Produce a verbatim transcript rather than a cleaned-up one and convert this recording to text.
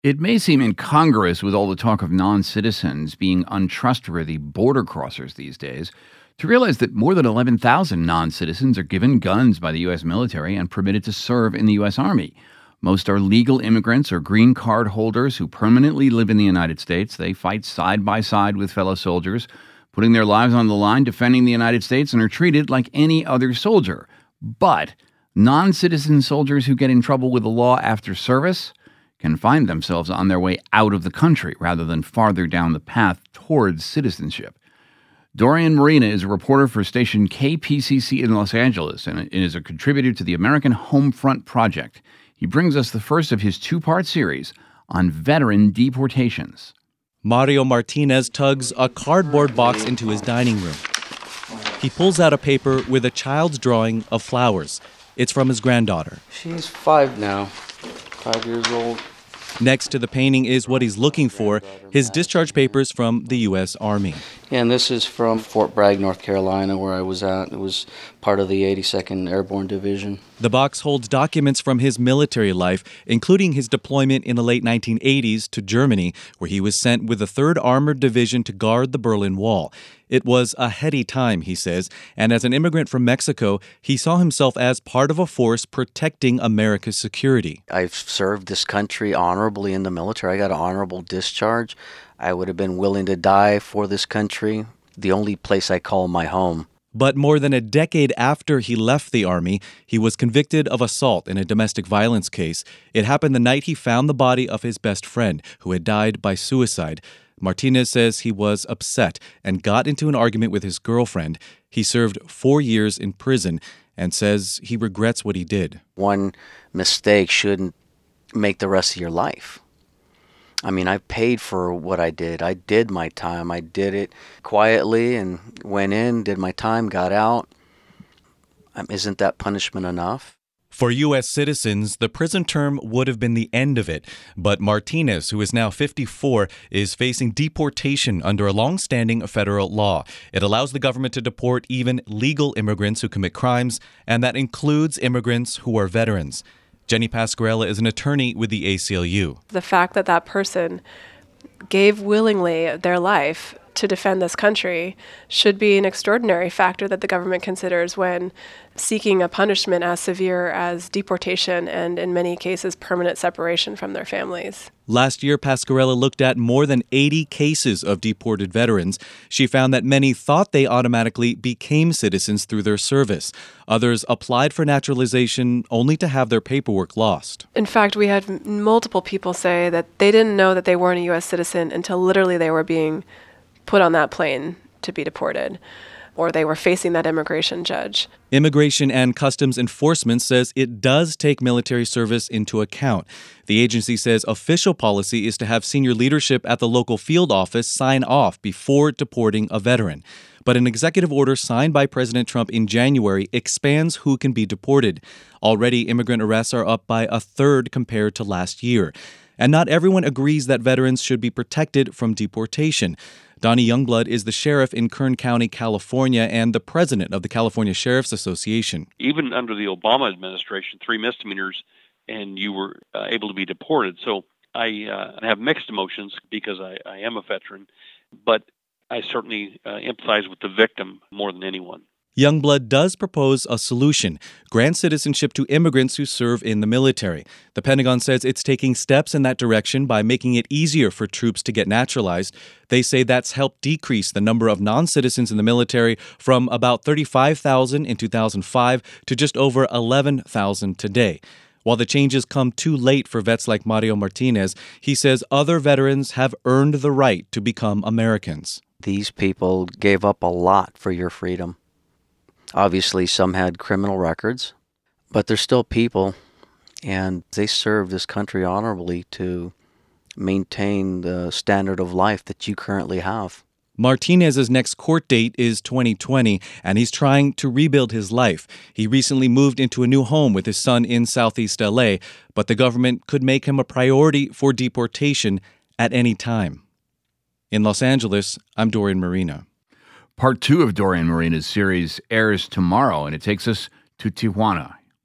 It may seem incongruous with all the talk of non-citizens being untrustworthy border crossers these days to realize that more than eleven thousand non-citizens are given guns by the U S military and permitted to serve in the U S Army. Most are legal immigrants or green card holders who permanently live in the United States. They fight side by side with fellow soldiers, putting their lives on the line defending the United States, and are treated like any other soldier. But non-citizen soldiers who get in trouble with the law after service can find themselves on their way out of the country rather than farther down the path towards citizenship. Dorian Marina is a reporter for station K P C C in Los Angeles and is a contributor to the American Homefront Project. He brings us the first of his two-part series on veteran deportations. Mario Martinez tugs a cardboard box into his dining room. He pulls out a paper with a child's drawing of flowers. It's from his granddaughter. She's five now, five years old. Next to the painting is what he's looking for, his discharge papers from the U S Army. Yeah, and this is from Fort Bragg, North Carolina, where I was at. It was part of the eighty-second Airborne Division. The box holds documents from his military life, including his deployment in the late nineteen eighties to Germany, where he was sent with the third Armored Division to guard the Berlin Wall. It was a heady time, he says, and as an immigrant from Mexico, he saw himself as part of a force protecting America's security. I've served this country honorably in the military. I got an honorable discharge. I would have been willing to die for this country, the only place I call my home. But more than a decade after he left the Army, he was convicted of assault in a domestic violence case. It happened the night he found the body of his best friend, who had died by suicide. Martinez says he was upset and got into an argument with his girlfriend. He served four years in prison and says he regrets what he did. One mistake shouldn't make the rest of your life. I mean, I paid for what I did. I did my time. I did it quietly and went in, did my time, got out. Um, isn't that punishment enough? For U S citizens, the prison term would have been the end of it. But Martinez, who is now fifty-four, is facing deportation under a long-standing federal law. It allows the government to deport even legal immigrants who commit crimes, and that includes immigrants who are veterans. Jenny Pasquarella is an attorney with the A C L U. The fact that that person gave willingly their life to defend this country should be an extraordinary factor that the government considers when seeking a punishment as severe as deportation and, in many cases, permanent separation from their families. Last year, Pasquarella looked at more than eighty cases of deported veterans. She found that many thought they automatically became citizens through their service. Others applied for naturalization only to have their paperwork lost. In fact, we had m- multiple people say that they didn't know that they weren't a U S citizen until literally they were being put on that plane to be deported, or they were facing that immigration judge. Immigration and Customs Enforcement says it does take military service into account. The agency says official policy is to have senior leadership at the local field office sign off before deporting a veteran. But an executive order signed by President Trump in January expands who can be deported. Already, immigrant arrests are up by a third compared to last year. And not everyone agrees that veterans should be protected from deportation. Donnie Youngblood is the sheriff in Kern County, California, and the president of the California Sheriff's Association. Even under the Obama administration, three misdemeanors, and you were uh, able to be deported. So I uh, have mixed emotions because I, I am a veteran, but I certainly uh, empathize with the victim more than anyone. Youngblood does propose a solution: grant citizenship to immigrants who serve in the military. The Pentagon says it's taking steps in that direction by making it easier for troops to get naturalized. They say that's helped decrease the number of non-citizens in the military from about thirty-five thousand in two thousand five to just over eleven thousand today. While the changes come too late for vets like Mario Martinez, he says other veterans have earned the right to become Americans. These people gave up a lot for your freedom. Obviously, some had criminal records, but they're still people, and they serve this country honorably to maintain the standard of life that you currently have. Martinez's next court date is twenty twenty, and he's trying to rebuild his life. He recently moved into a new home with his son in Southeast L A, but the government could make him a priority for deportation at any time. In Los Angeles, I'm Dorian Marina. Part two of Dorian Marina's series airs tomorrow, and it takes us to Tijuana